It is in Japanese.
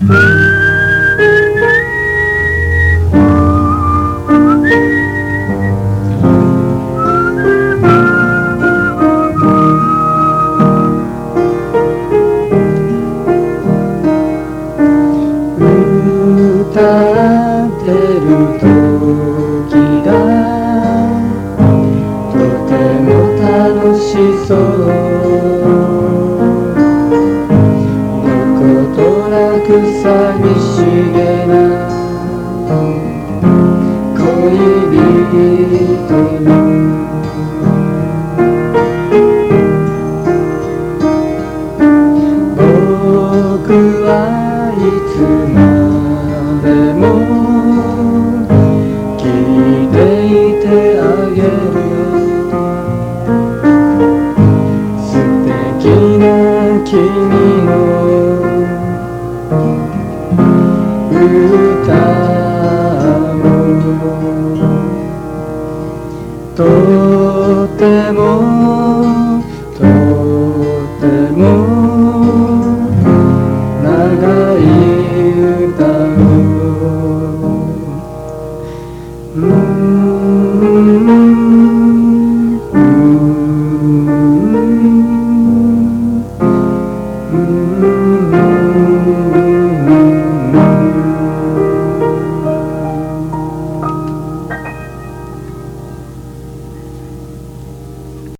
歌ってる時がとても楽しそうどことなく寂しげな恋人に僕はいつまでも聞いていてあげるよ素敵な君の歌もとてもとても長い歌を